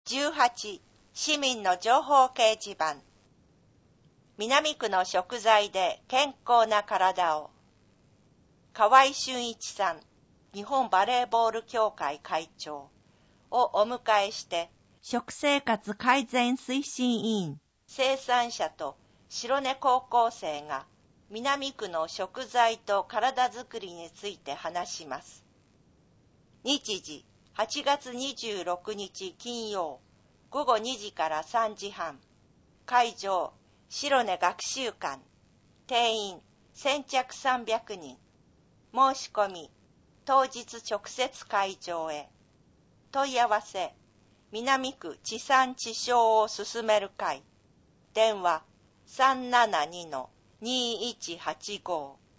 18、市民の情報掲示板。南区の食材で健康な体を。河合俊一さん、日本バレーボール協会会長をお迎えして、食生活改善推進委員、生産者と白根高校生が南区の食材と体づくりについて話します。日時、8月26日金曜、午後2時から3時半。会場、白根学習館。定員、先着300人。申し込み、当日直接会場へ。問い合わせ、南区地産地消を進める会。電話、372-2185。